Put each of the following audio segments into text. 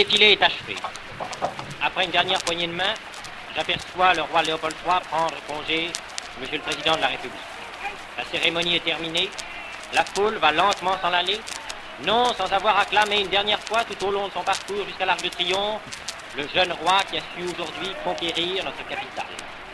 défilé est achevé. Après une dernière poignée de main, j'aperçois le roi Léopold III prendre congé de Monsieur le Président de la République. La cérémonie est terminée. La foule va lentement s'en aller, non sans avoir acclamé une dernière fois tout au long de son parcours jusqu'à l'Arc de Triomphe le jeune roi qui a su aujourd'hui conquérir notre capitale.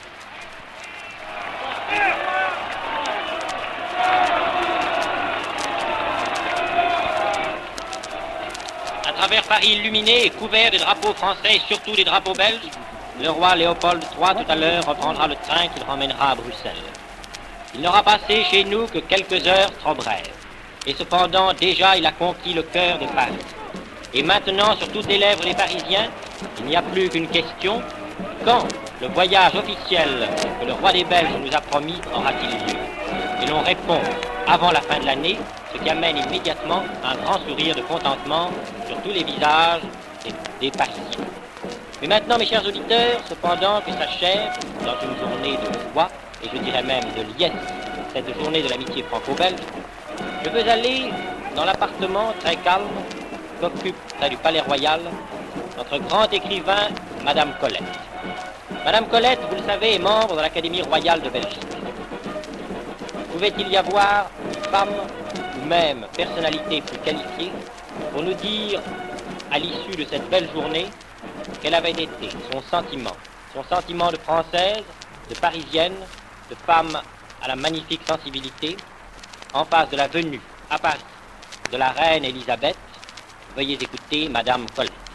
À travers Paris illuminé et couvert des drapeaux français et surtout des drapeaux belges, le roi Léopold III tout à l'heure reprendra le train qui le ramènera à Bruxelles. Il n'aura passé chez nous que quelques heures trop brèves. Et cependant, déjà, il a conquis le cœur de Paris. Et maintenant, sur toutes les lèvres des Parisiens, il n'y a plus qu'une question. Quand le voyage officiel que le roi des Belges nous a promis aura-t-il lieu? Et l'on répond avant la fin de l'année, ce qui amène immédiatement un grand sourire de contentement sur tous les visages des Parisiens. Mais maintenant, mes chers auditeurs, cependant que s'achève, dans une journée de joie, et je dirais même de liesse, cette journée de l'amitié franco-belge, je veux aller dans l'appartement très calme qu'occupe près du Palais Royal notre grand écrivain, Madame Colette. Madame Colette, vous le savez, est membre de l'Académie royale de Belgique. Pouvait-il y avoir une femme, ou même personnalité plus qualifiée, pour nous dire, à l'issue de cette belle journée, quel avait été son sentiment de Française, de Parisienne, de femme à la magnifique sensibilité, en face de la venue à Paris de la reine Elisabeth? Veuillez écouter Madame Colette.